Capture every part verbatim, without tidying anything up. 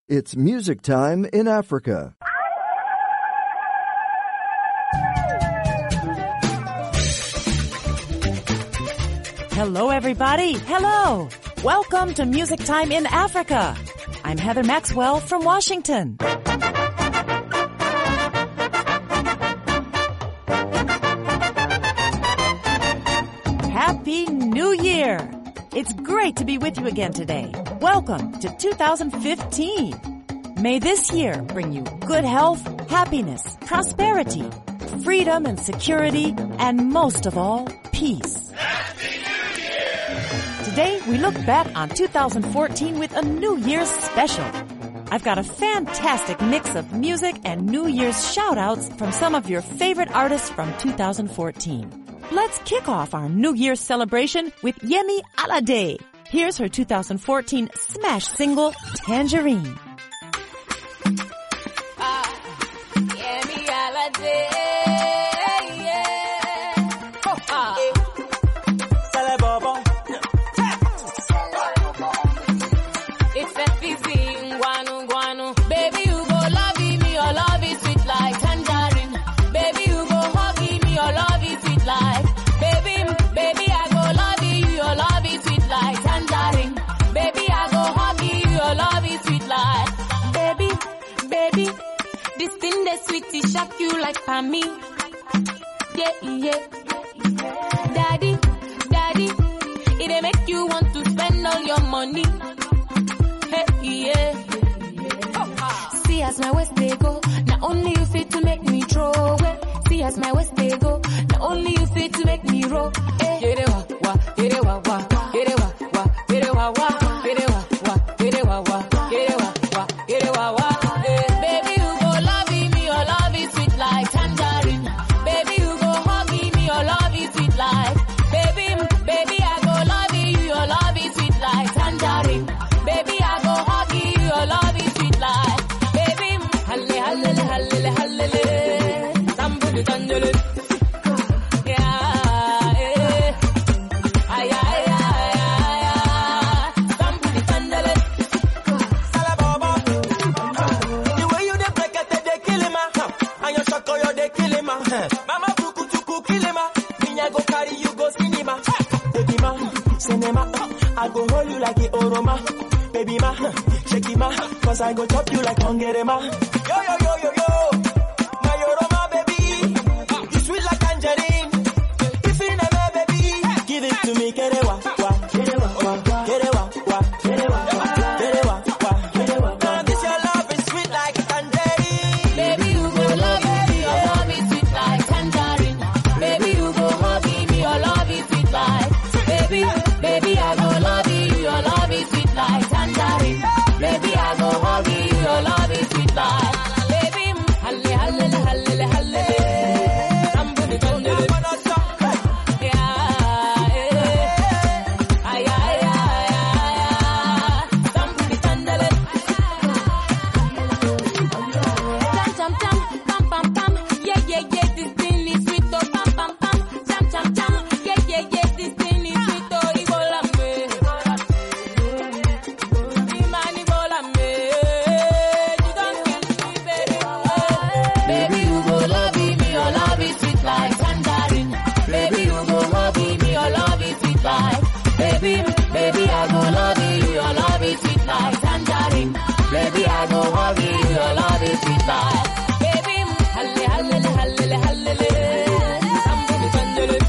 It's music time in Africa. Hello, everybody. Hello. Welcome to Music Time in Africa. I'm Heather Maxwell from Washington. Happy New Year. It's great to be with you again today. Welcome to two thousand fifteen. May this year bring you good health, happiness, prosperity, freedom and security, and most of all, peace. Happy New Year! Today, we look back on two thousand fourteen with a New Year's special. I've got a fantastic mix of music and New Year's shout-outs from some of your favorite artists from two thousand fourteen. Let's kick off our New Year's celebration with Yemi Alade. Here's her two thousand fourteen smash single, Tangerine. Ah, Yemi Alade. Sweetie shock you like for me. Yeah, yeah. Daddy, daddy, it make you want to spend all your money. Hey, yeah. See as my waist they go, not only you fit to make me throw away. See as my waist they go, not only you fit to make me roll. Hey. Get it wa wa, get it wa wa, get it wa wa, get it wa wa, get it wa wa, get it wa wa, get it wa wa, get it wa wa. I go hold you like a oroma, baby ma, shake it ma, cause I go chop you like hungry ma. Yo yo yo yo yo, my oroma baby, you sweet like tangerine. If you never baby, give it to me, get it wa wa, get it wa wa, get it wa wa, get it wa wa, get it wa wa, get it wa wa. This your love is sweet like tangerine. Baby you go love me, your love is sweet like tangerine. Baby you go hug me, your love is sweet like. Baby, baby I go love you, your love is sweet like tangerine. Baby I go hug you, your love is sweet like. Baby, halle halle halle halle, somebody turn the yeah, ay ay ay ay, somebody turn the jam jam jam, pam pam pam, yeah yeah yeah, this thing is sweet oh pam pam pam, jam jam jam, yeah yeah yeah, this thing is sweet oh ibola me, imani ibola me, you don't kill me baby, baby you go love me, your love is sweet like tangerine, baby you go love me, your love is sweet like, baby, baby I go love you, your love is sweet like tangerine, baby I go hug you, your love is sweet like, baby, halle halle halle halle, somebody turn the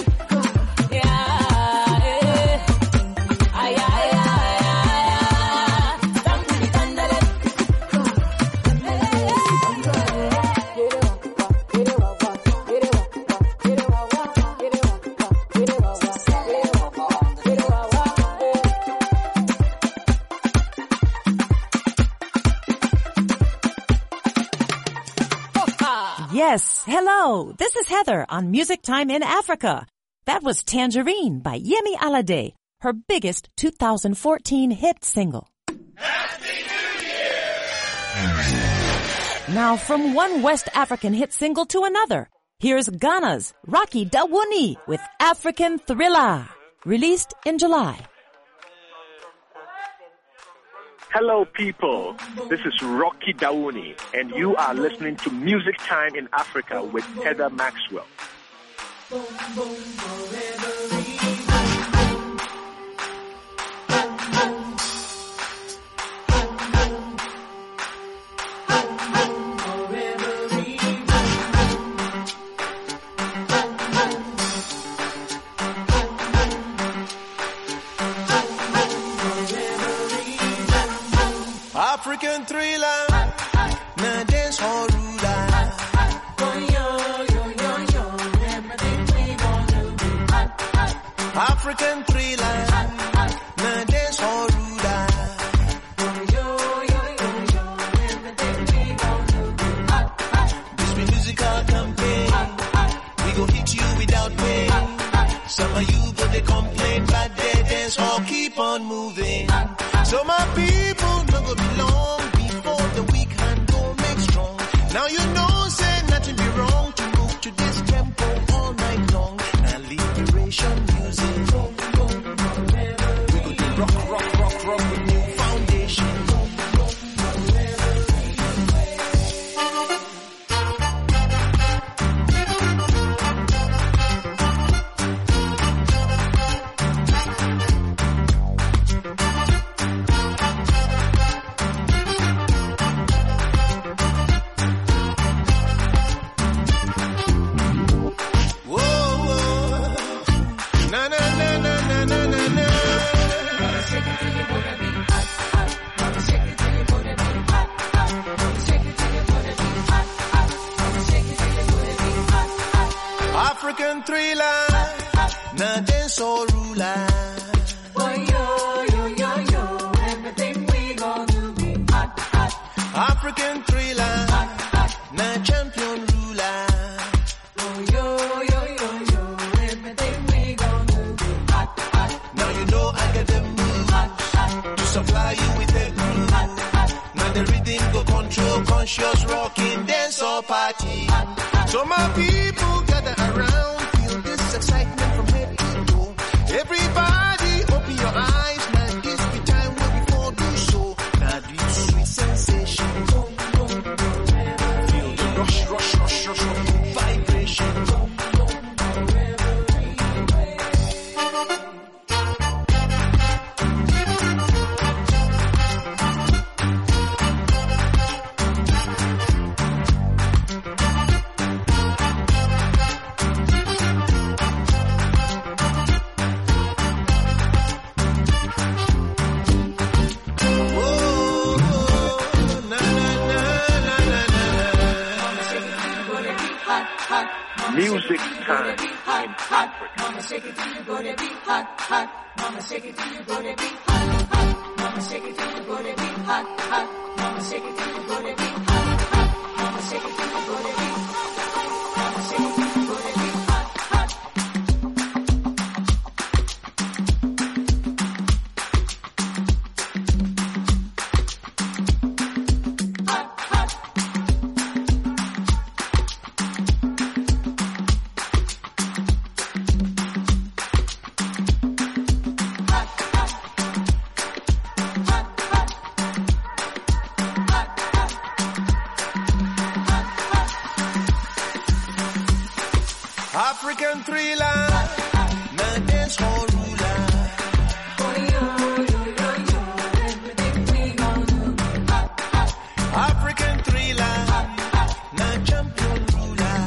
yeah, ay ay ay ay, somebody turn the get it wa wa, get it wa wa, get it wa wa, get it wa wa, get it wa wa, get it wa wa, Yes, hello. This is Heather on Music Time in Africa. That was Tangerine by Yemi Alade, her biggest two thousand fourteen hit single. Happy New Year! Now from one West African hit single to another, here's Ghana's Rocky Dawuni with African Thriller, released in July. Hello, people. This is Rocky Dauni, and you are listening to Music Time in Africa with Heather Maxwell. African thriller, na dance hall ruler. African thriller, na dance hall ruler. This be musical campaign, we go hit you without pain. Some of you go they complain, but they dance hall keep on moving. So my people no go be long before the weak hand go make strong. Now you know say nothing be wrong to move to this tempo all night long. Now liberation music. We go to rock, rock, rock, rock with new foundation. African thriller, na dance all ruler. Oh yo yo yo yo, everything we gon' do be hot hot. African thriller, hot hot, na champion ruler. Oh yo yo yo yo, everything we gon' do be hot hot. Now you know I got the move, hot hot, to supply you with the groove. Hot hot, now the rhythm go control conscious rocking dance all party. Hot hot, so my people gather around. Excitement from head to toe. Everybody open your eyes, man. This be time when we fall do so. Now this sweet sensation. Feel the rush, rush, rush, rush, rush, vibration. Music Time in Africa. Mama shake it till you go to be hot, hot. Mama shake it till you go to be hot, hot. Mama shake it till you go to be hot, hot. Mama shake it till you go to be hot, hot. Mama shake it till you go to be hot, Mama shake it till you go to be hot, hot. African thriller, na dance hall ruler. African thriller, na champion ruler.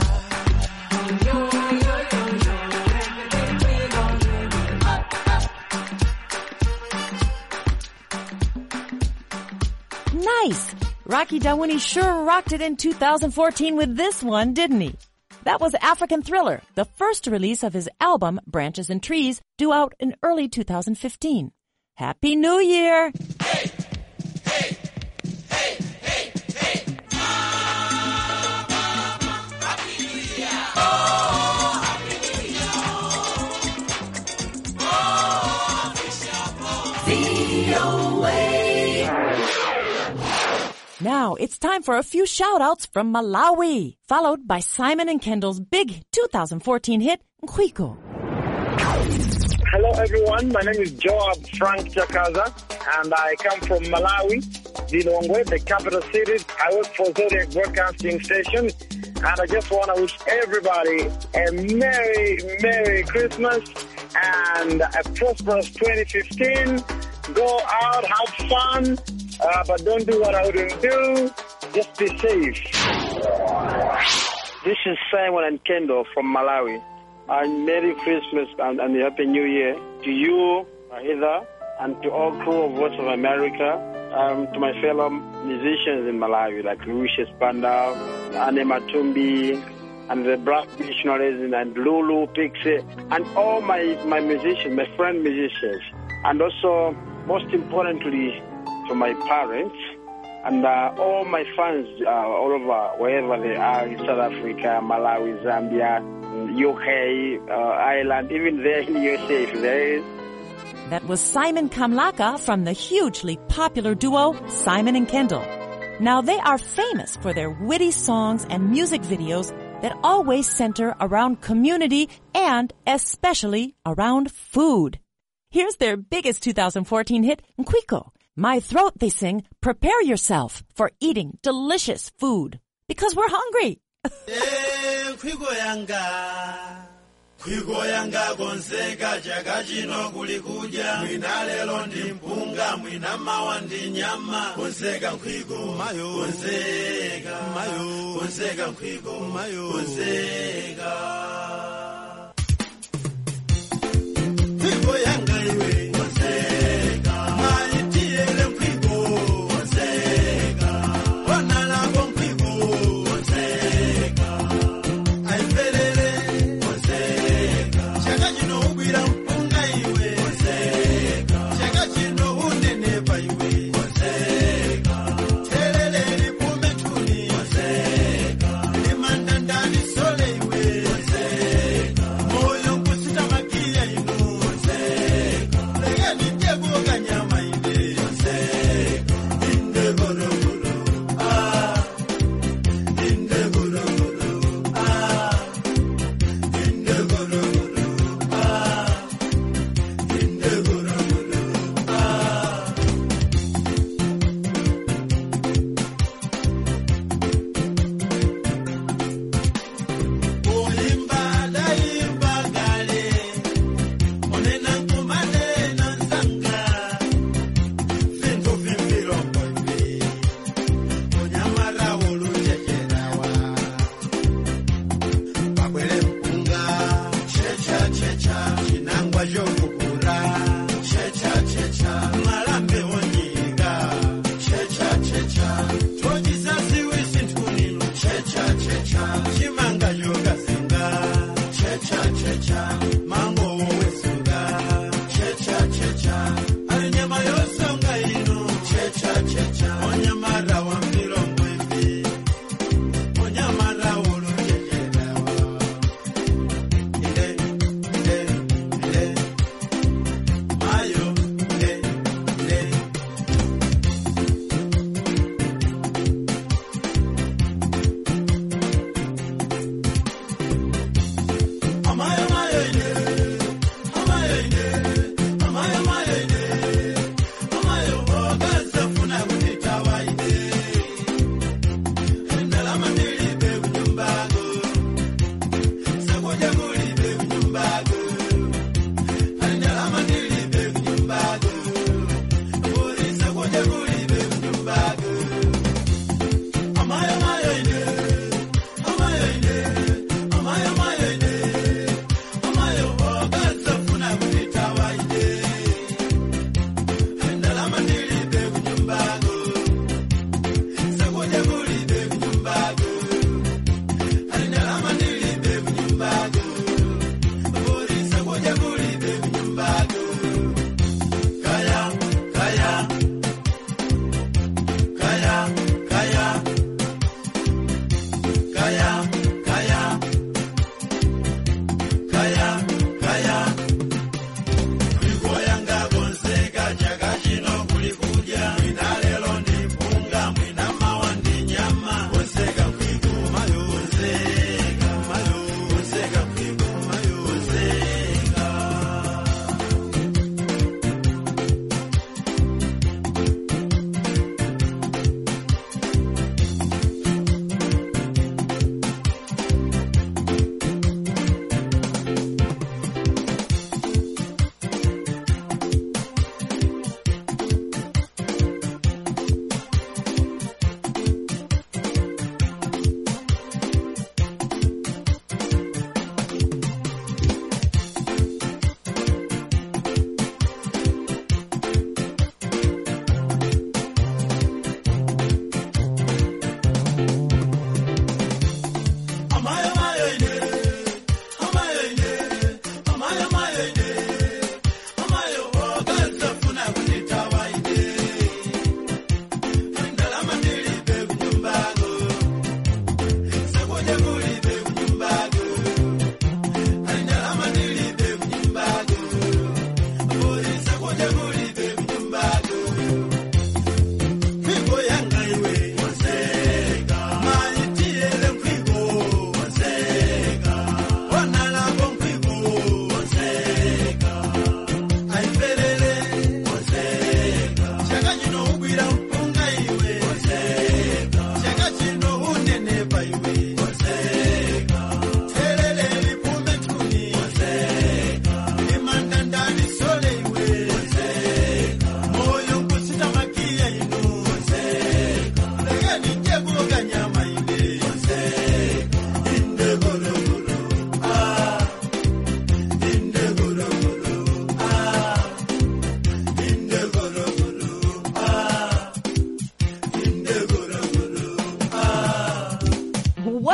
Nice! Rocky Dauni sure rocked it in two thousand fourteen with this one, didn't he? That was African Thriller, the first release of his album, Branches and Trees, due out in early two thousand fifteen. Happy New Year! Hey, hey, hey, hey, hey. Happy New Year. Oh, Happy New Year. Oh, official V O A. Now it's time for a few shout-outs from Malawi, followed by Simon and Kendall's big two thousand fourteen hit, Nkwiko. Hello, everyone. My name is Joab Frank Chakaza, and I come from Malawi, Lilongwe, the capital city. I work for Zodiac Broadcasting Station, and I just want to wish everybody a Merry, Merry Christmas and a prosperous twenty fifteen. Go out, have fun, uh, but don't do what I wouldn't do. Just be safe. This is Simon and Kendall from Malawi. And Merry Christmas and, and Happy New Year to you, Heather, and to all crew of Voice of America, um, to my fellow musicians in Malawi, like Lucius Panda, Anne Matumbi, and the Black Missionaries, and Lulu, Pixie, and all my, my musicians, my friend musicians. And also, most importantly, to my parents, and uh, all my fans uh, all over, wherever they are, in South Africa, Malawi, Zambia, U K, uh, Ireland, even there in the U S A, if there is. That was Simon Kamlaka from the hugely popular duo Simon and Kendall. Now they are famous for their witty songs and music videos that always center around community and especially around food. Here's their biggest two thousand fourteen hit, Nkwiko. My throat, they sing, prepare yourself for eating delicious food. Because we're hungry. Nkwiko yanga, nkwiko yanga konseka chaka chino kulikuja. Mwina lelo ndi mpunga, mwina mawa ndi nyama. Konseka nkwiko, konseka, konseka nkwiko, konseka. Nkwiko yanga iwe, konseka. Maitiele nkwiko, konseka. Onala kwa nkwiko, konseka. Aipelele, konseka. Chaka chino ubira mpunga iwe, konseka. Chaka chino unenepa iwe, konseka. Telele lipume tuni, konseka. Limanda ndani sole iwe, konseka. Moyo kusita makia inu, konseka. Lega nitego kanyama iwe, konseka. Inde goro goro, ah. Inde goro goro, ah. Inde goro goro, ah. Inde goro goro, ah. Uimba daimba gale, onena kumane na nzanga, fintu fimbiro kwembe, onyamara uluchecherawa, babwele mpunga, checha checha, chinangwa jokukura, checha checha, malambe onyiga, checha checha, tojisasi wisintunilu, checha checha, chimanga yogazinga, checha checha, mango wesuga, checha checha, alinyama yosonga inu, checha checha, onyamara wa milongo ivi, onyamara uluchecherawa. Ide, ide, ide, ayo, ide, ide. Amayo, amayo, ide, amayo, ide, amayo, amayo, ide, amayo, ogaza funa kunitawa ide.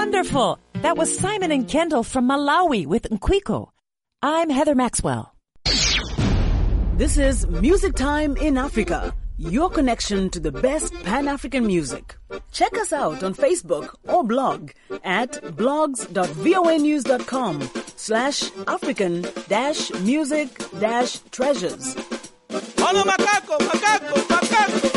wonderful. That was Simon and Kendall from Malawi with Nkwiko. I'm Heather Maxwell. This is Music Time in Africa, your connection to the best Pan-African music. Check us out on Facebook or blog at blogs.voanews.com slash African dash music dash treasures. Hola, macaco, macaco, macaco.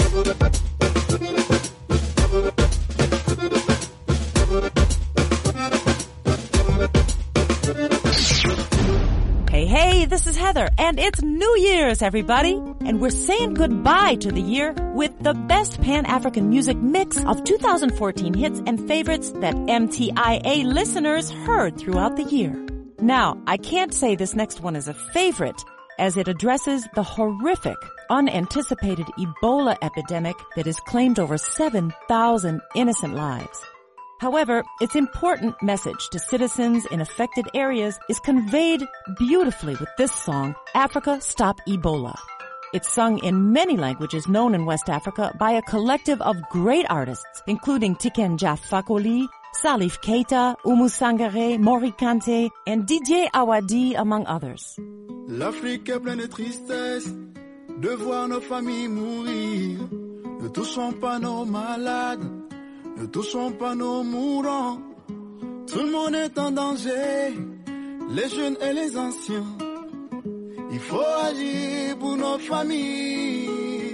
Hey, hey, this is Heather, and it's New Year's, everybody. And we're saying goodbye to the year with the best Pan-African music mix of two thousand fourteen hits and favorites that M T I A listeners heard throughout the year. Now, I can't say this next one is a favorite, as it addresses the horrific, unanticipated Ebola epidemic that has claimed over seven thousand innocent lives. However, its important message to citizens in affected areas is conveyed beautifully with this song, Africa Stop Ebola. It's sung in many languages known in West Africa by a collective of great artists, including Tikenja Fakoli, Salif Keita, Oumou Sangaré, Mori Kante, and Didier Awadi, among others. L'Afrique est pleine de tristesse de voir nos familles mourir. Ne touchons pas nos malades, ne touchons pas nos mourants. Tout le monde est en danger, les jeunes et les anciens. Il faut agir pour nos familles.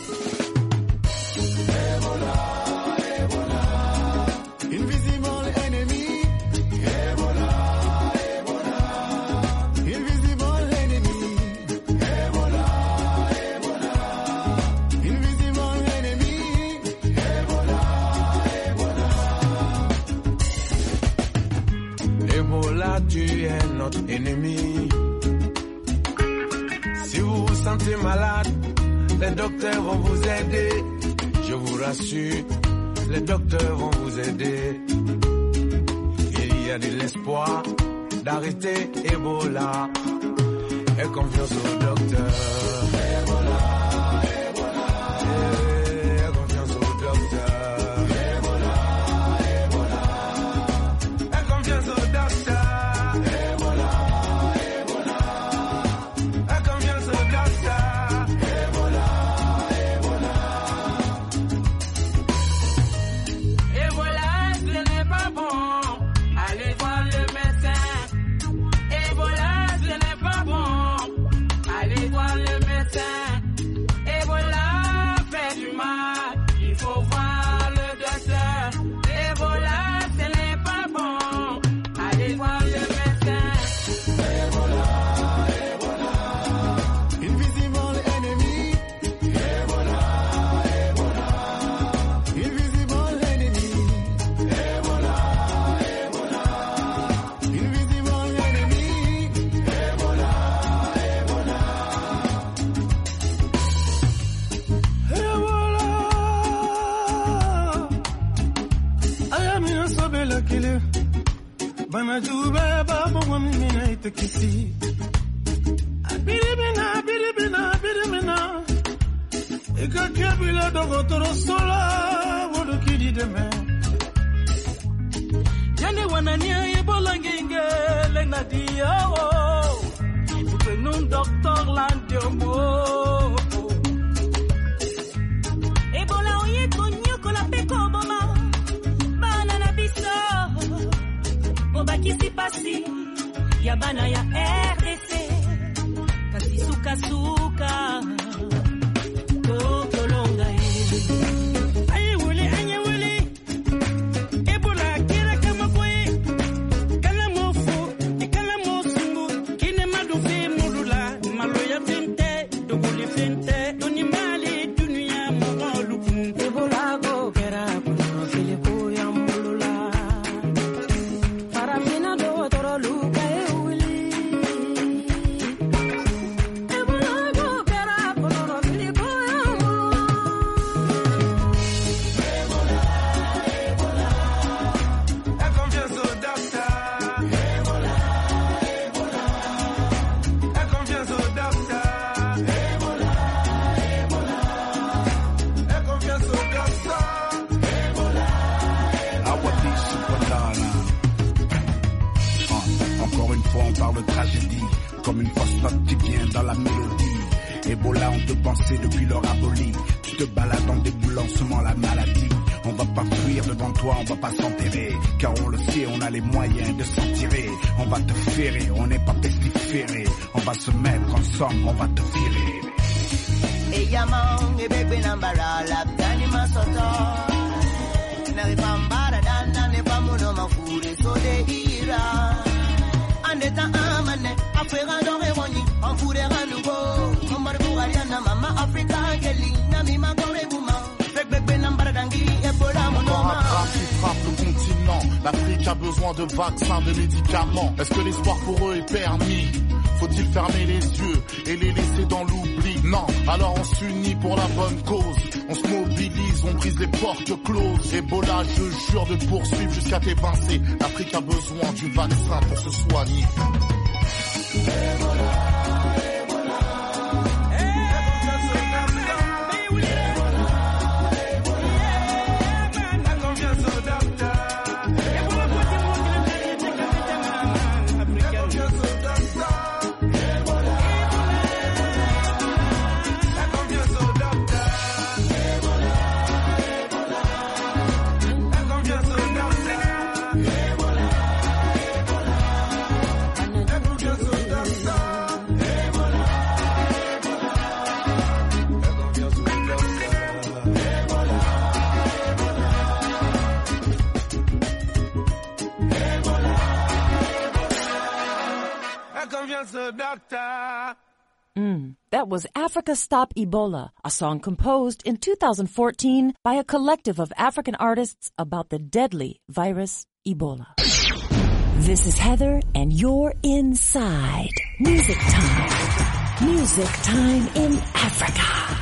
Ebola, Ebola, invisible ennemi. Ebola, Ebola, invisible ennemi. Ebola, Ebola, invisible ennemi. Ebola, Ebola. Ebola, tu es notre ennemi. Si vous vous sentez malade, les docteurs vont vous aider. Je vous rassure, les docteurs vont vous aider. Il y a de l'espoir d'arrêter Ebola. Et confiance aux docteurs. Ebola, Ebola. Et confiance aux docteurs. Ebola, Ebola. Et confiance aux docteurs. Ebola, Ebola. Et confiance aux docteurs. Ebola, Ebola. Ebola, ce n'est pas bon. Allez voir le médecin. Ebola, ce n'est pas bon. Allez voir le médecin. Ebola fait du mal. Il faut voir le docteur. Ebola, ce n'est pas bon. Allez voir le médecin. Ebola, Ebola, invisible ennemi. Ebola, Ebola, invisible ennemi. Ebola, Ebola, invisible ennemi. Ebola, Ebola. Ebola, ayamina sobela kile, bana jube babo wamina itekisi. Abiribina, abiribina, abiribina, ikakabila dogotoro sola, wodo kidi deme. Jane wanania Ebola nginge lena dia oh. Nous docteur Landiombo. Ebola oye konyo kola peko boma. Banana biso. Oba kisi pasi. Ya bana ya R D C. Kasi suka suka. Kokolonga e. Aye wuli, aye wuli. Ebola kira kama kwe. Kala mofu, ikala mosungu. Kine madufi mudula. Maloya finte, doguli finte. Doni mali dunia mogoluku. Ebola go kera kuno filiku ya mulula. Farafina do toro luka e wuli. Ebola go kera pensée depuis leur abolie. Tu te balades en déboulant seulement la maladie. On va pas fuir devant toi, on va pas s'enterrer. Car on le sait, on a les moyens de s'en tirer. On va te ferrer, on n'est pas pestiféré. On va se mettre ensemble, on va te virer. Encore un drame qui frappe le continent. L'Afrique a besoin de vaccins, de médicaments. Est-ce que l'espoir pour eux est permis? Faut-il fermer les yeux et les laisser dans l'oubli? Non, alors on s'unit pour la bonne cause. On se mobilise, on brise les portes closes. Ebola, je jure de poursuivre jusqu'à t'évincer. L'Afrique a besoin du vaccin pour se soigner. Ebola. Mm, that was Africa Stop Ebola, a song composed in two thousand fourteen by a collective of African artists about the deadly virus Ebola. This is Heather, and you're inside Music Time. Music Time in Africa.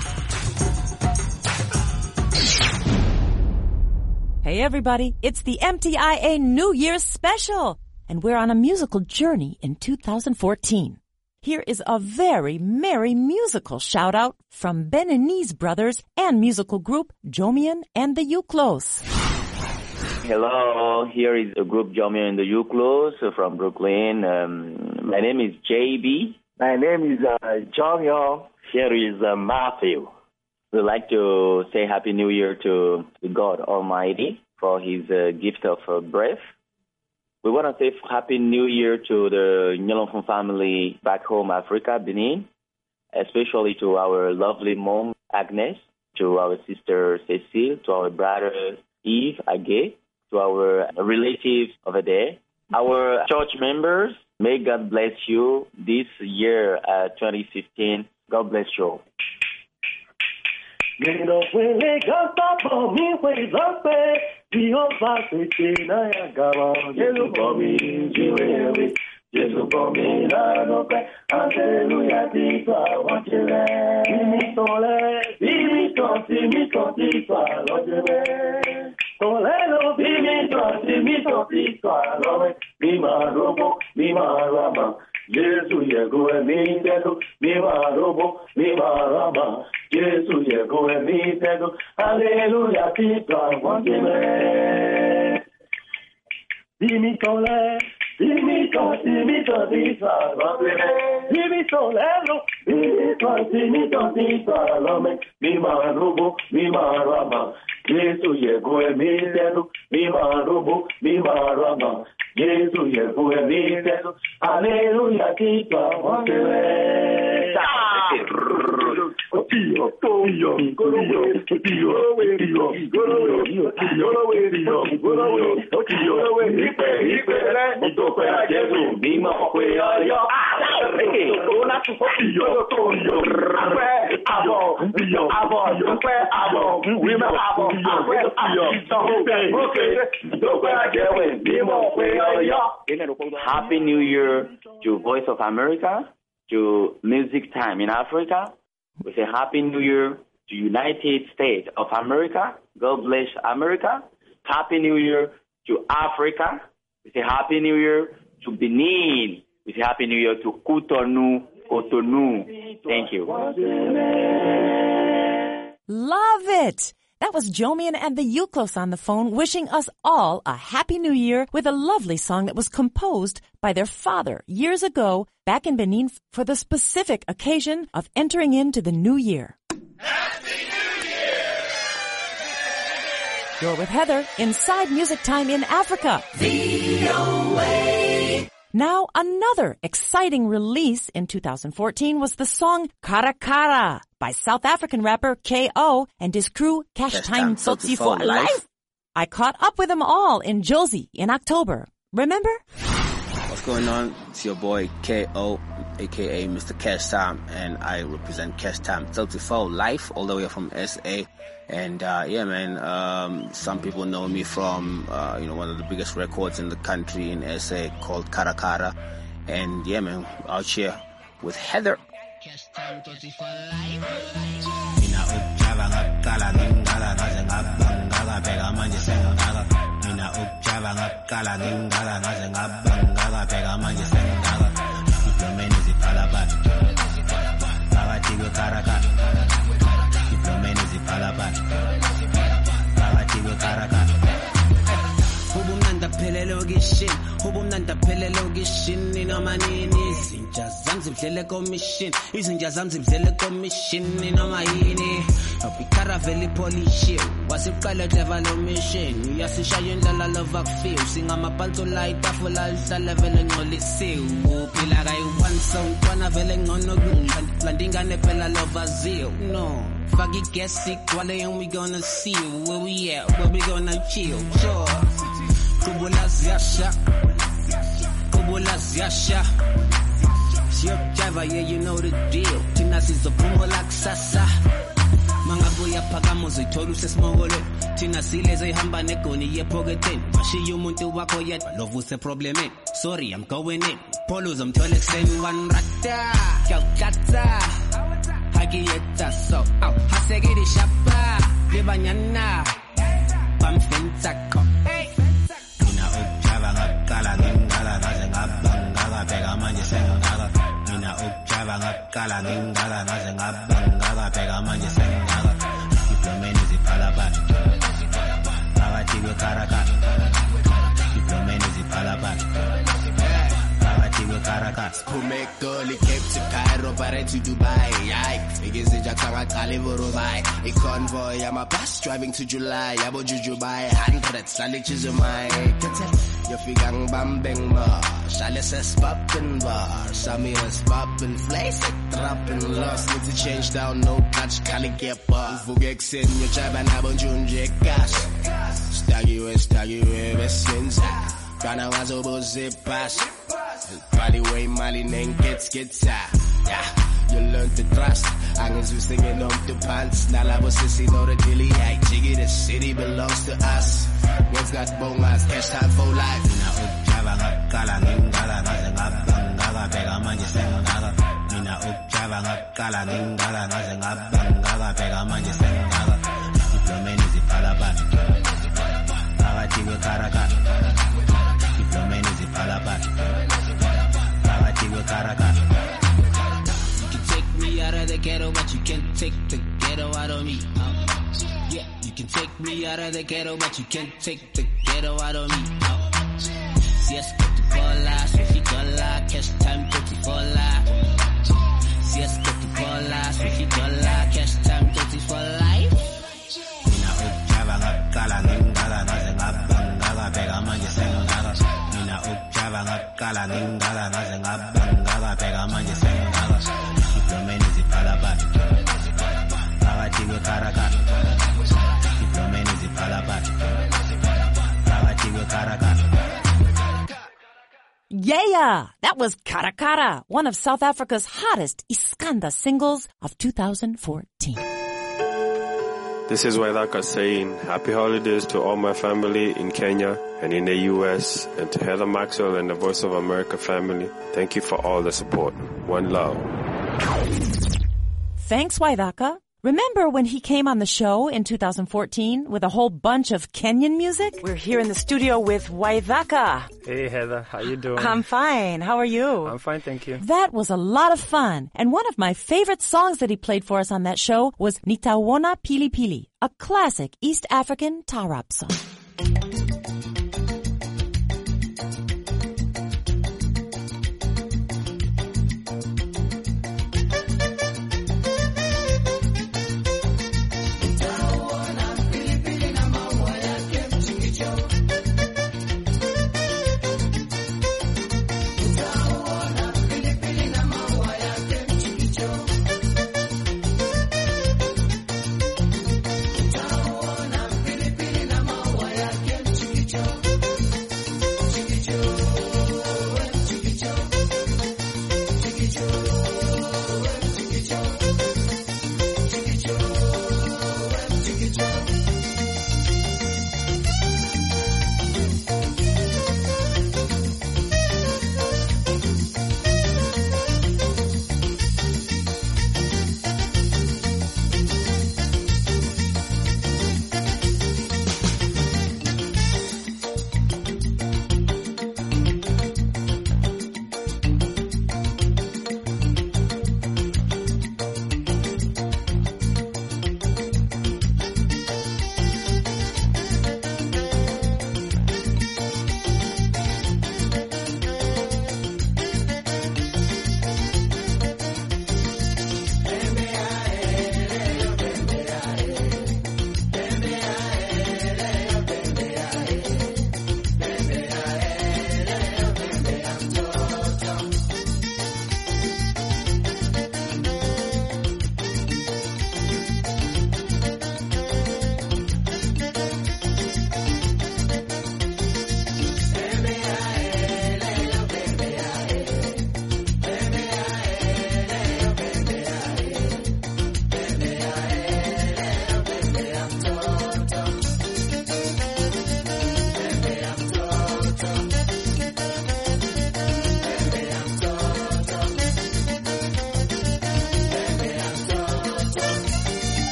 Hey everybody, it's the M T I A New Year's special, and we're on a musical journey in two thousand fourteen. Here is a very merry musical shout-out from Beninese brothers and musical group Jomian and the Uklos. Hello, here is the group Jomian and the Uklos from Brooklyn. Um, my name is J B. My name is uh, John Young. Here is uh, Matthew. We'd like to say Happy New Year to God Almighty for his uh, gift of uh, breath. We want to say Happy New Year to the Nyolonfon family back home, Africa, Benin, especially to our lovely mom, Agnes, to our sister, Cecile, to our brother, Yves, Agé, to our relatives over there, our church members. May God bless you this year, uh, twenty fifteen. God bless you. You know, when they got up on me, way up there, the old bastard, I got on you for me, you will. Jesu for me, I know that. Hallelujah, this I want you there. Give me sole, give me son, give me son, this I love you there. Soleno, give me son, give me son, this I love it. Be my robo, be my rama. Jesu yego e mi tedo, mi ma robo, mi ma rama. Jesu yego e mi tedo, hallelujah, this I want you there. Dimmi sole, dimmi to, dimmi to, this I love you there. Dimmi soleno, dimmi to, dimmi to, this I love me. Mi ma robo, mi ma rama. Jesu yego e mi tedo, mi ma robo, mi ma rama. Jesu yego e mi tedo, hallelujah, this I want you there. Oh, Dio, Dio, Dio, Dio, Dio, Dio, Dio, Happy New Year to Voice of America, to Music Time in Africa. We say Happy New Year to United States of America. God bless America. Happy New Year to Africa. We say Happy New Year to Benin. We say Happy New Year to Cotonou, Cotonou. Thank you. Love it! That was Jomian and the Uklos on the phone wishing us all a Happy New Year with a lovely song that was composed by their father years ago back in Benin for the specific occasion of entering into the new year. You're with Heather inside Music Time in Africa. V O A. Now, another exciting release in two thousand fourteen was the song Kara Kara by South African rapper K O and his crew Cash Time Tsotsi for Life. I caught up with them all in Jozi in October. Remember? What's going on? It's your boy K O, aka Mister Cash Time, and I represent Cash Time Tsotsi for Life all the way from S A. And uh, yeah, man, um, some people know me from uh, you know one of the biggest records in the country in S A called Kara Kara. And yeah, man, out here with Heather. Hubumnanda phelelo gishin hubumnanda phelelo gishin inoma nini izinja zami zidlele commission izinja zami zidlele commission inoma yini opikara veli polish wasiqala clever mission uyasishaya indlela love feel singama panto light afula ihlala vele ngcolisiwe uphila kayi one song kwana vele ngono landingane phela love zeal no fuck it guess it wale and we gonna see where we at where we gonna chill sure Kubula Ziasha Kubula Ziasha Ship driver, yeah, you know the deal. Tinas is a bumbo like Sasa. Mangabuya Pagamozi, Torus Smogole. Tinasile ze hamba nekoni ye pogetin. Mashi yumuntu wako yet, love was a problem in. Sorry, I'm going in. Polos, I'm telling saying one rata. Calcutta. Hagi yeta so. Out. Hasegiri shapa. Libanyana. Bam fentako. Kala ngingala naze ngabangala bheka manje sengingaka mina ukujava ngakala ngingala naze ngabangala bheka manje sengingaka diplomeni ziphala bani phakathi kwekaraka diplomeni ziphala bani phakathi kwekaraka siphume eGoli Cape to Cairo bare to Dubai ay igezinja qaqaqala eVorubai iconvoy yamabus driving to July yabo Jujubai hundreds lalichizo my Yafika ngibambeng ma Shale ses poppin' bar Samira's poppin' Flace trappin' lost Need to change down No touch Kali kepa Uvuke eksen Yochaba nabo njunje cash Staggy we staggy we Besenza Kana wazo boze pass Body way mali neng gets gets Yeah You learn to trust Angels who singing on the pants Nalabo sissy know the dilly Ay jiggy the city belongs to us What's got bongas, cash time for life. Mina ukjava ngakala ngingala naze ngabangala bheka manje sengingaka. Mina ukjava ngakala ngingala naze ngabangala bheka manje sengingaka. Diplomeni ziphala bani. Phakathi kwekaraka. Diplomeni ziphala bani. Phakathi kwekaraka. You can take me out of the ghetto, but you can't take the ghetto out of me. Yeah, you can take me out of the ghetto, but you can't take the ghetto out of me. Oh. Si es que tu cola, sushi cola, cash time thirty for life. Si es que tu cola, sushi cola, cash time thirty for life. Mina ukjava ngakala ngingala naze ngabangala bheka manje sengingaka. Mina ukjava ngakala ngingala naze ngabangala bheka manje sengingaka. Diplomeni ziphala bani. Phakathi kwekaraka. Yeah, that was Kara Kara, one of South Africa's hottest Iskanda singles of two thousand fourteen. This is Waithaka saying happy holidays to all my family in Kenya and in the U S and to Heather Maxwell and the Voice of America family. Thank you for all the support. One love. Thanks, Waithaka. Remember when he came on the show in two thousand fourteen with a whole bunch of Kenyan music? We're here in the studio with Waithaka. Hey, Heather. How you doing? I'm fine. How are you? I'm fine, thank you. That was a lot of fun. And one of my favorite songs that he played for us on that show was Nitawona Pili Pili, a classic East African taarab song.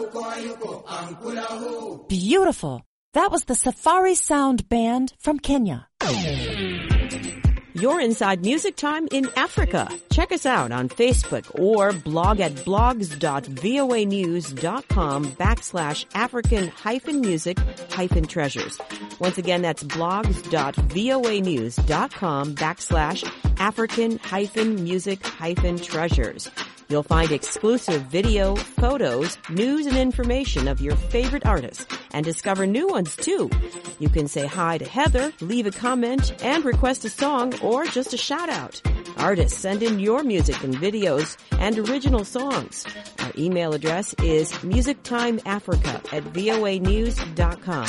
Beautiful. That was the Safari Sound Band from Kenya. You're inside Music Time in Africa. Check us out on Facebook or blog at blogs.voanews.com backslash African hyphen music hyphen treasures. Once again, that's blogs.voanews.com backslash African hyphen music hyphen treasures. You'll find exclusive video, photos, news, and information of your favorite artists and discover new ones too. You can say hi to Heather, leave a comment, and request a song or just a shout out. Artists, send in your music and videos and original songs. Our email address is musictimeafrica at voa news dot com.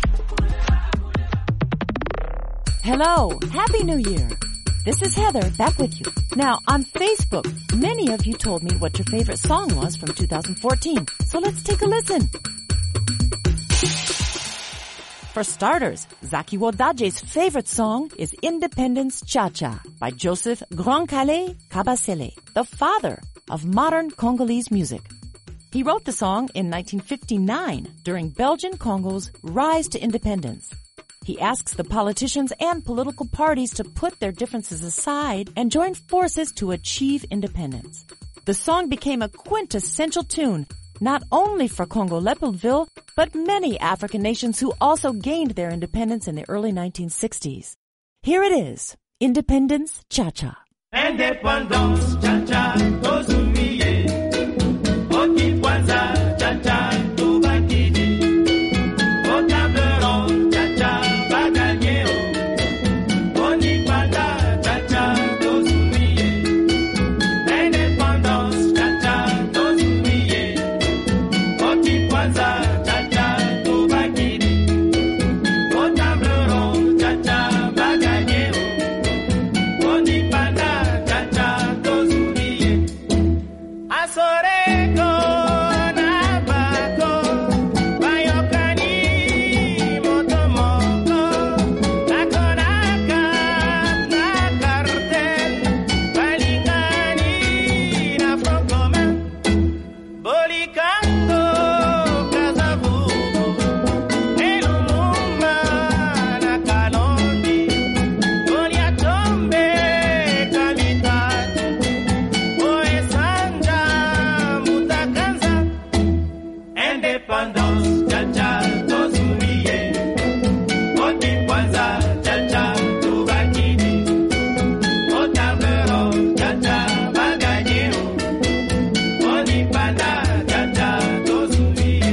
Hello, Happy New Year. This is Heather, back with you. Now, on Facebook, many of you told me what your favorite song was from two thousand fourteen. So let's take a listen. For starters, Zaki Wodaje's favorite song is Independence Cha-Cha by Joseph Gronkale Kabasele, the father of modern Congolese music. He wrote the song in nineteen fifty-nine during Belgian Congo's rise to independence. He asks the politicians and political parties to put their differences aside and join forces to achieve independence. The song became a quintessential tune, not only for Congo-Leopoldville, but many African nations who also gained their independence in the early nineteen sixties. Here it is, Independence Cha-Cha. Independence Cha-Cha, tozumiye. Oki kwanza Cha-Cha, tubakidi. Otableron Cha-Cha, baganye o. Oni kwanda Cha-Cha, tozumiye. Independence Cha-Cha, tozumiye. Oki kwanza Cha-Cha, tubakidi. Otableron Cha-Cha, baganye o. Oni kwanda Cha-Cha, tozumiye. Asoreko na bako, bayokani motomoko, nakonaka na cartel, balingani na frokoma, bolikando kazavubu, elumuma na kalondi, goliatombe kamitatu, oesanja mutakanza, independence Cha-Cha tozumiye, oti kwanza Cha-Cha tubakidi, otabero Cha-Cha baganyeo, onipanda Cha-Cha tozumiye.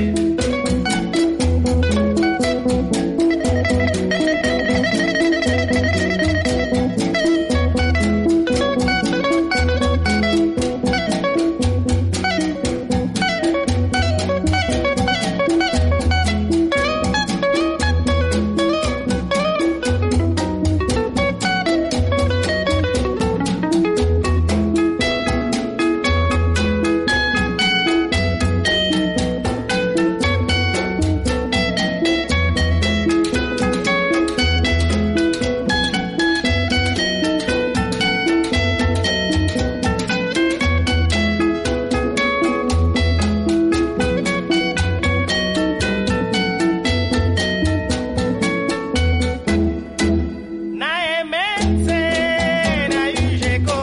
Naemense na Ujeko,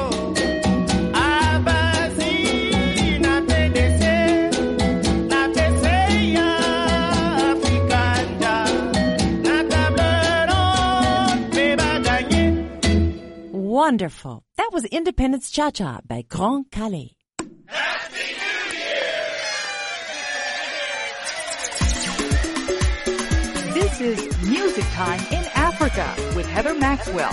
Abasi na P D C, na P C ya Afrikanda, na Tableron pe baganye. Wonderful. That was Independence Cha-Cha by Grand Calais. This is Music Time in Africa with Heather Maxwell.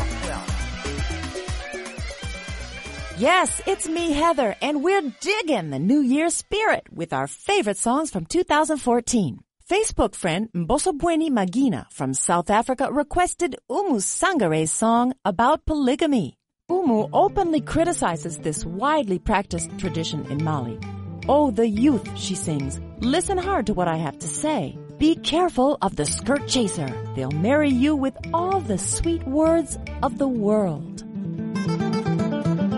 Yes, it's me, Heather, and we're digging the New Year spirit with our favorite songs from two thousand fourteen. Facebook friend Mbosobweni Magina from South Africa requested Umu Sangare's song about polygamy. Umu openly criticizes this widely practiced tradition in Mali. Oh, the youth, she sings. Listen hard to what I have to say. Be careful of the skirt chaser. They'll marry you with all the sweet words of the world.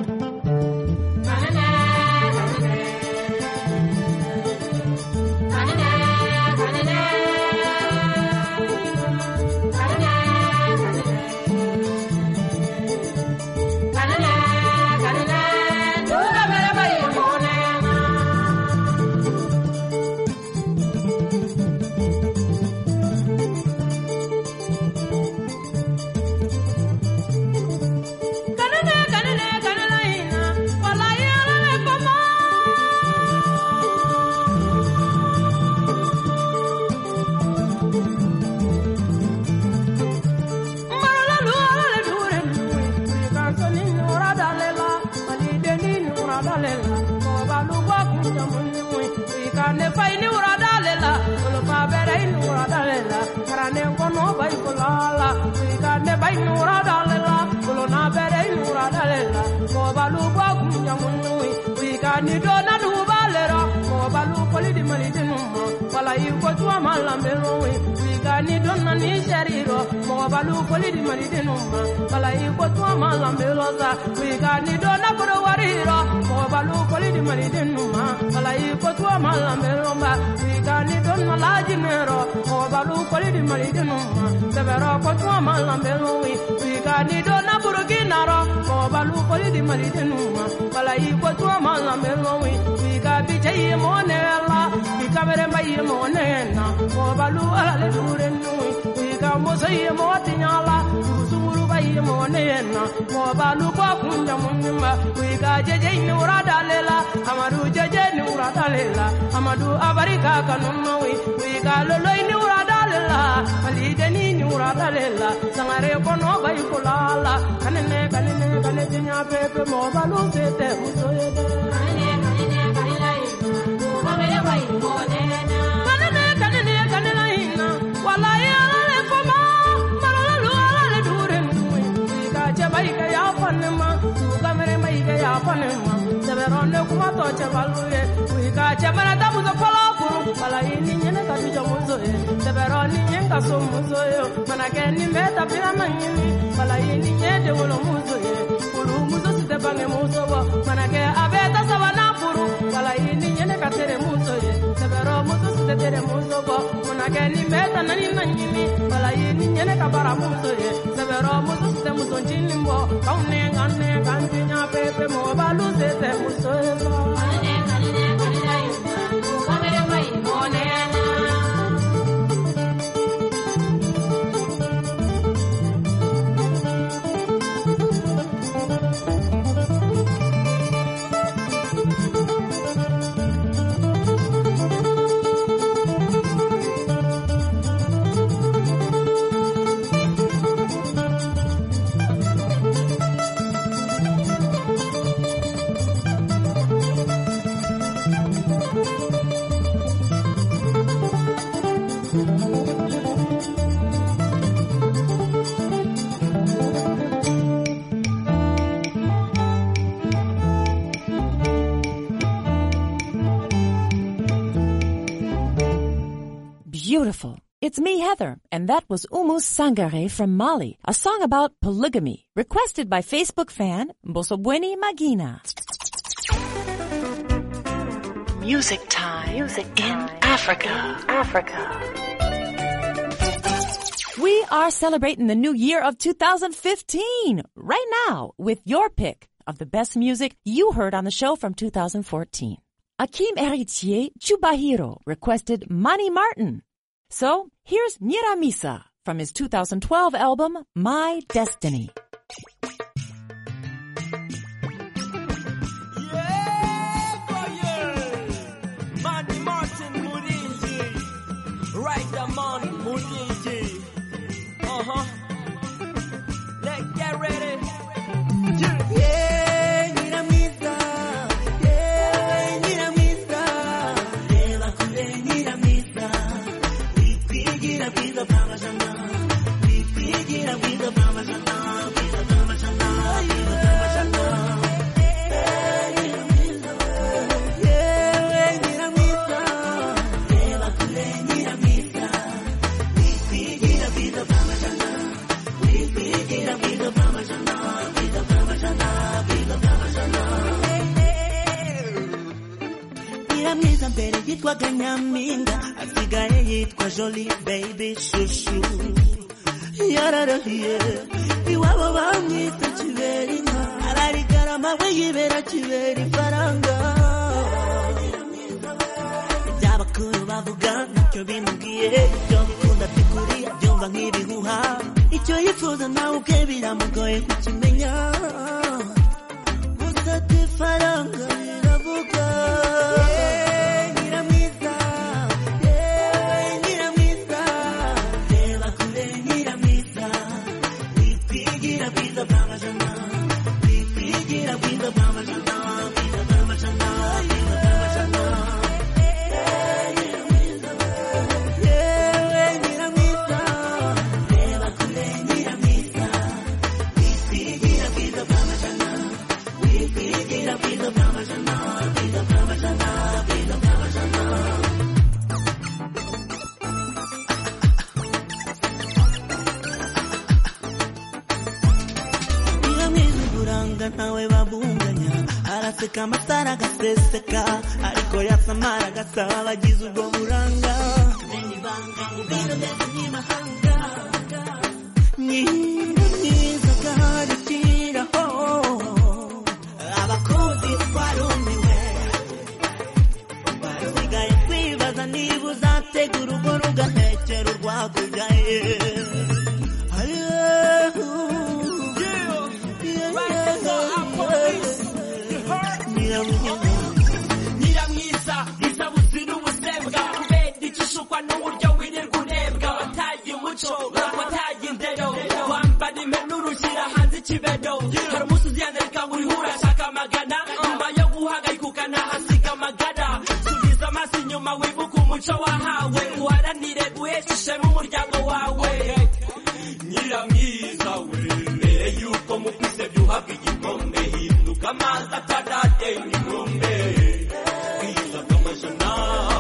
Banana, ni dona du balera mo balu poli di mali de numma wala yi ko tu amala mbero we wiga ni dona ni shariro mo balu poli di mali de numma wala yi ko tu amala mbero za wiga ni dona ko wariro mo balu poli di mali de numma wala yi ko tu amala mbero ba wiga ni dona la jinero mo balu poli di mali de numma sebero ko tu amala mbero we wiga ni dona burkina ro mo balu poli di mali de numma wala yi ko tu amala mbero we wiga bi jayi mo ne la bi kamere mai mo ne na mo balu ala le dure nui wiga mo sai mo tinyala sumuru bai mo ne na mo balu ko kunja munima wiga jeje ni urada lela amadu jeje ni urada lela amadu abarika kanumma wi wiga lolo ni urada lela ali deni ni urada lela sangare ko no bai kulala kanene kanene kanene nya pepe mo balu sete musoyede kanene kanene kanene kamere bai mo ne na kanene kanene kanene ina wala ya le koma malalu ala le dure nui wiga jebai ka ya panema kamere mai ka ya panema seberone kuma to chebaluye wiga chebana damu zo kola kuru wala ini nyene ka tuja muzoe seberone nyenga so muzoe manake ni meta bila manyini wala ini nyede wolo muzoe kuru muzo site bange muzoe manake abeta sabana kuru wala ini nyene ka tere muzoe sebero muzo site tere muzoe manake ni meta nani nanyini wala ini nyene ka bara muzoe sebero muzo site muzo njinimbo kaune ngane kantinya pepe mo balu sete muzoe kanene kanene kanene kamere mai mo ne na Beautiful. It's me, Heather, and that was Umu Sangare from Mali, a song about polygamy, requested by Facebook fan Mbosobweni Magina. Music time. Music time. In Africa. Africa. We are celebrating the new year of two thousand fifteen right now with your pick of the best music you heard on the show from two thousand fourteen. Akim Héritier Chubahiro requested Manny Martin. So here's Nyiramisa from his two thousand twelve album, My Destiny. Manny Martin Mudinji, right the man Mudinji. Uh-huh. Let's get ready. Yeah, Nyiramisa. Yeah, Nyiramisa. Eva kule Nyiramisa. Pigira vida Pamajana. Pigira vida Pamajana. Vida Pamajana. Vida Pamajana. Nyiramisa mbere yitwaga Nyampinga, asigaye yitwa Jolie Baby Shushu. Yararahiye iwabo bamwita Kiberinka, ararigarama we yibera Kibera ifaranga. Iby'abakuru bavuga ntacyo bimubwiye, ibyo gukunda by'ukuri abyumva nk'ibihuha. Icyo yifuza nawe ubwe biramugoye kukimenya, gusa ifaranga riravuga. Vida kamasara gaseseka ariko yasamara gasaba agize ubwo buranga n'ibanga mu bintu ndetse n'imahanga mwiza karikiraho abakozi twarumiwe barasigaye kwibaza niba uzategura urwo rugahekera urwakubyaye Nyiramwiza izabuzira ubusembwa kubera igishukwa n'uburyo wirirwa urebwa wataye umuco wataye indero wambara impenuru ushyira hanze ikibedo hari umunsi uziyandarika buri hura ashaka amagana nyuma yo guhagarika ukanahasiga amagara subiza amaso inyuma wibuka umuco wahawe uharanire guhesha ishema umuryango wawe Nyiramwiza we mbere yuko mukuse byuhabwa igikombe hinduka amazi ataradenga inkombe bwiza bw'amajana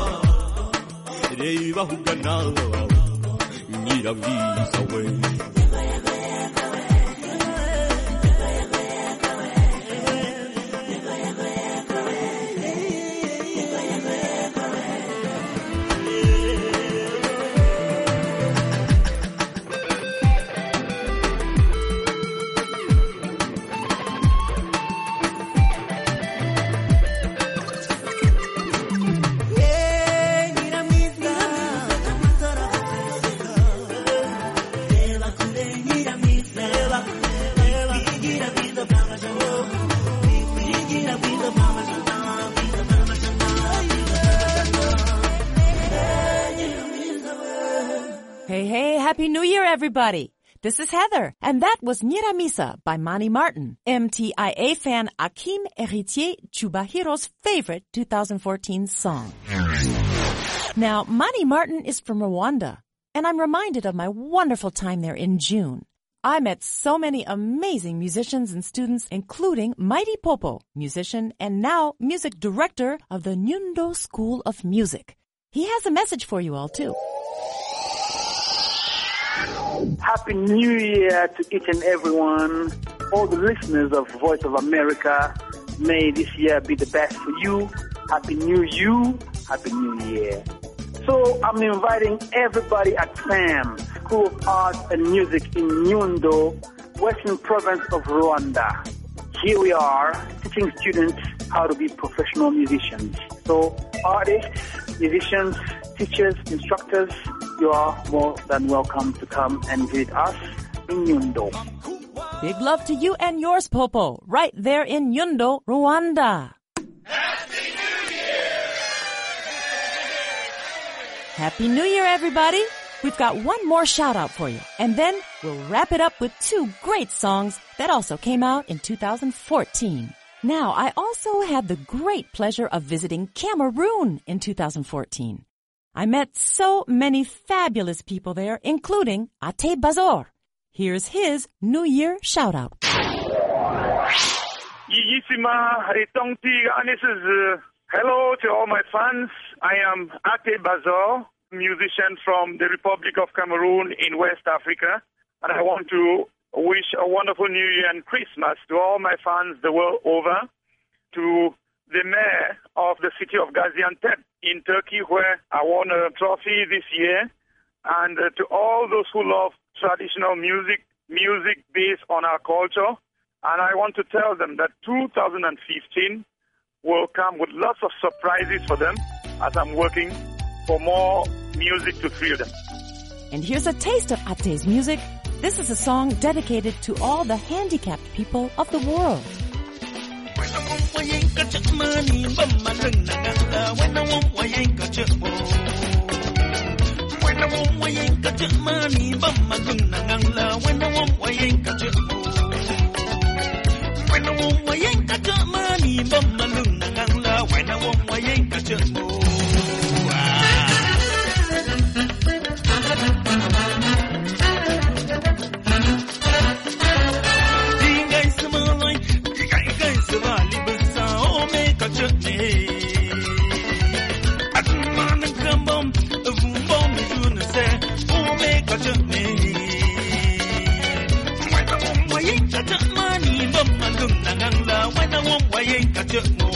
reba hugana Nyiramwiza we Hey, hey, Happy New Year, everybody. This is Heather, and that was Nyiramisa by Manny Martin, M T I A fan Akim Héritier Chubahiro's favorite two thousand fourteen song. Now, Manny Martin is from Rwanda, and I'm reminded of my wonderful time there in June. I met so many amazing musicians and students, including Mighty Popo, musician and now music director of the Nyundo School of Music. He has a message for you all, too. Happy New Year to each and everyone. All the listeners of Voice of America, may this year be the best for you. Happy New You. Happy New Year. So I'm inviting everybody at S A M, School of Arts and Music in Nyundo, Western Province of Rwanda. Here we are teaching students how to be professional musicians. So artists, musicians, teachers, instructors, you are more than welcome to come and visit us in Nyundo. Big love to you and yours, Popo, right there in Nyundo, Rwanda. Happy New Year! Happy New Year, everybody! We've got one more shout out for you, and then we'll wrap it up with two great songs that also came out in two thousand fourteen. Now, I also had the great pleasure of visiting Cameroon in two thousand fourteen. I met so many fabulous people there, including Ate Bazor. Here's his New Year shout-out. Yiyisima Haritongti, and this is uh, hello to all my fans. I am Ate Bazor, musician from the Republic of Cameroon in West Africa, and I want to wish a wonderful New Year and Christmas to all my fans the world over, to the mayor of the city of Gaziantep in Turkey, where I won a trophy this year, and uh, to all those who love traditional music, music based on our culture. And I want to tell them that two thousand fifteen will come with lots of surprises for them as I'm working for more music to thrill them. And here's a taste of Ate's music. This is a song dedicated to all the handicapped people of the world. When I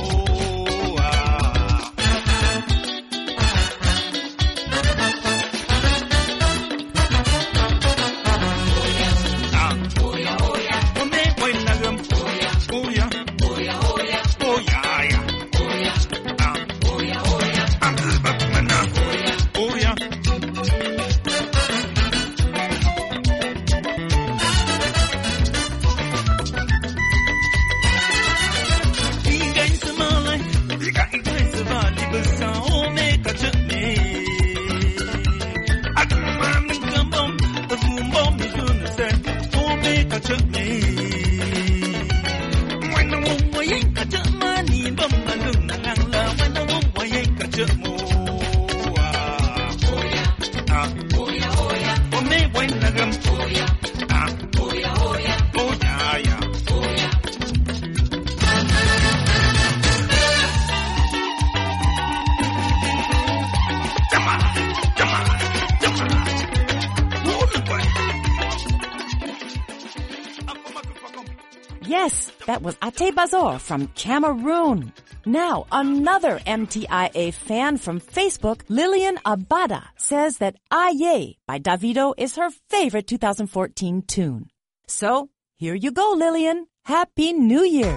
Yes, that was Ate Bazor from Cameroon. Now, another M T I A fan from Facebook, Lillian Abada, says that Aye by Davido is her favorite two thousand fourteen tune. So, here you go, Lillian. Happy New Year!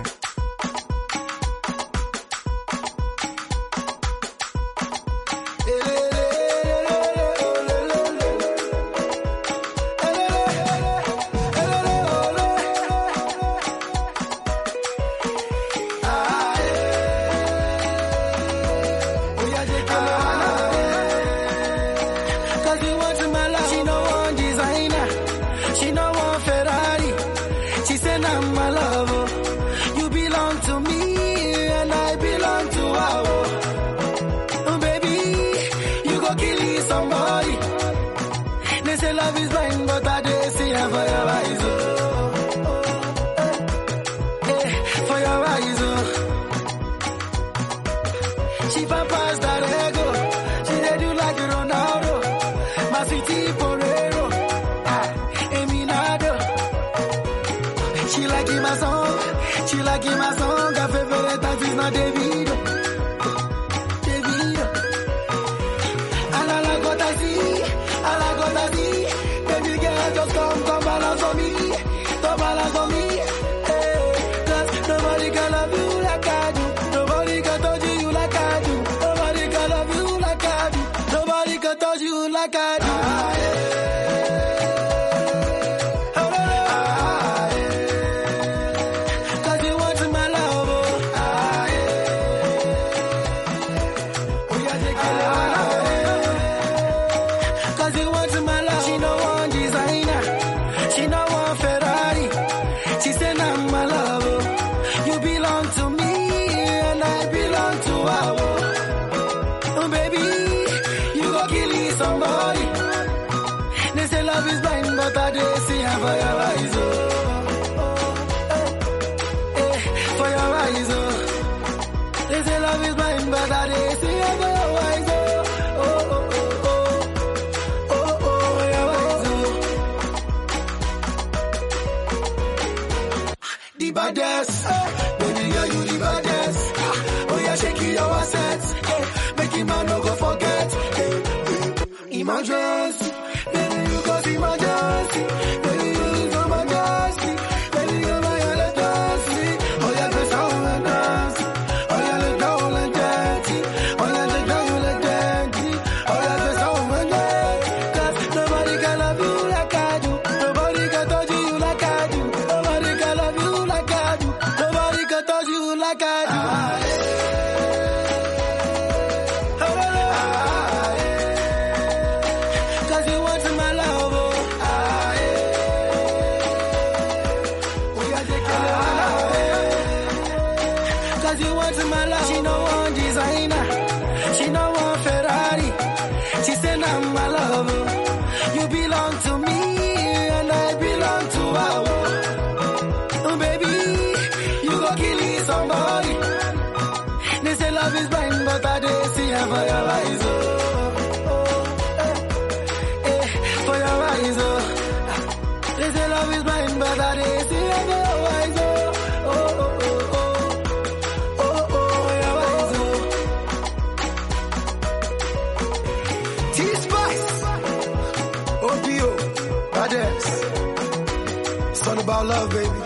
About love, baby.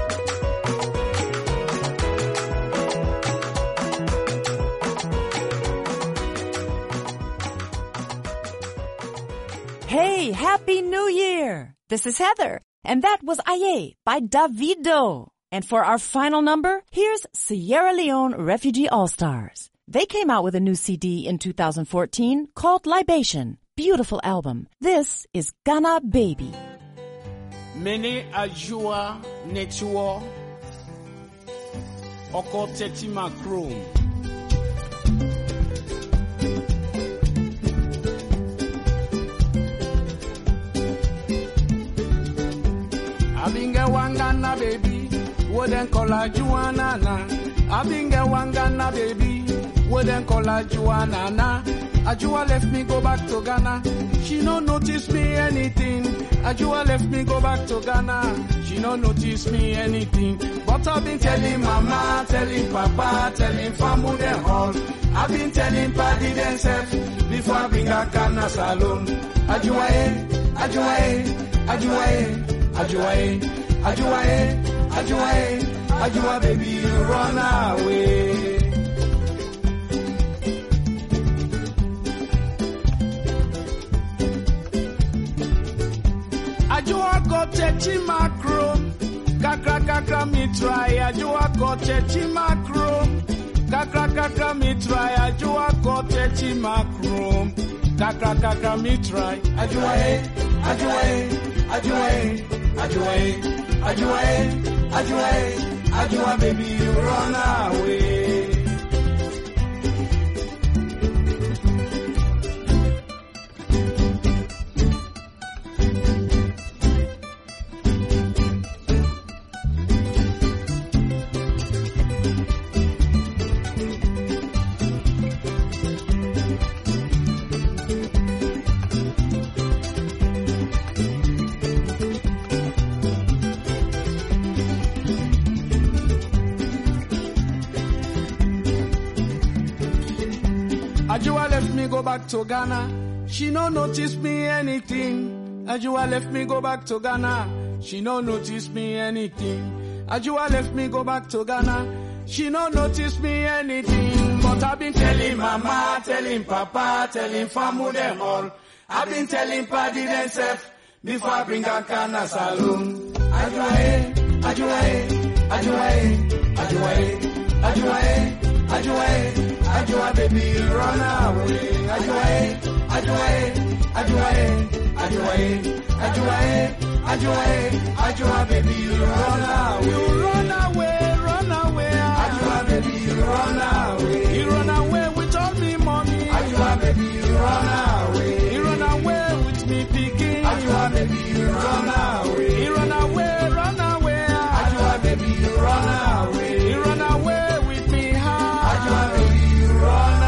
Hey, Happy New Year! This is Heather, and that was Aye by Davido. And for our final number, here's Sierra Leone Refugee All-Stars. They came out with a new C D in two thousand fourteen called Libation. Beautiful album. This is Ghana Baby. Mene ajua netuo oko tetima chrome Abinga wangana baby wouldn't call her Juana Abinga wangana baby wouldn't call her Juana Ajua left me go back to Ghana. she no notice me anything. Ajua left me go back to Ghana, she no notice me anything. But I've been telling mama, telling papa, telling family them all. I've been telling Paddy themselves before I bring a Ghana salon. Ajua eh, Ajua eh, Ajua eh, Ajua eh, Ajua eh, Ajua eh, Ajua baby you run away. Ajua go chechi macro, kakra kakra me try. Ajua go chechi macro, kakra kakra me try. Ajua go chechi macro, kakra kakra me try. Ajua eh, Ajua eh, Ajua eh, Ajua eh, Ajua eh, Ajua eh, Ajua baby you run away. Ajua left me go back to Ghana, she no notice me anything. Ajua left me go back to Ghana, she no notice me anything. Ajua left me go back to Ghana, she no notice me anything. But I've been telling mama, telling papa, telling family them all. I've been telling Paddy themselves before I bring a Ghana saloon. Ajua eh, Ajua eh, Ajua eh, Ajua eh, Ajua eh, Ajua eh, Ajua baby you run away. Ajua eh, Ajua eh, Ajua eh, Ajua eh, Ajua eh, Ajua eh, Ajua baby you run away. You run away, run away. Ajua baby you run away. You run away with all me money. Ajua baby you run away. You run away with me picking. Ajua baby you run away. You run away, run away. Ajua baby you run away. You run away with me high. Ajua baby you run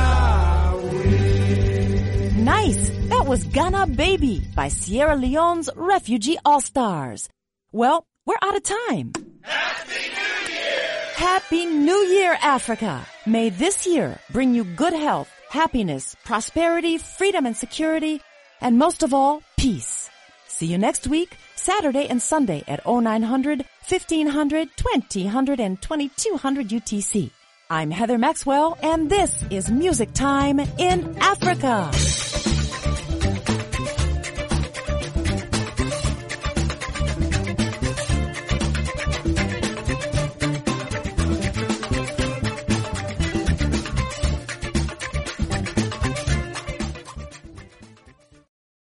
away. Nice! That was Ghana Baby by Sierra Leone's Refugee All-Stars. Well, we're out of time. Happy New Year! Happy New Year, Africa! May this year bring you good health, happiness, prosperity, freedom and security, and most of all, peace. See you next week, Saturday and Sunday at oh nine hundred, fifteen hundred, twenty hundred, and twenty-two hundred U T C. I'm Heather Maxwell, and this is Music Time in Africa.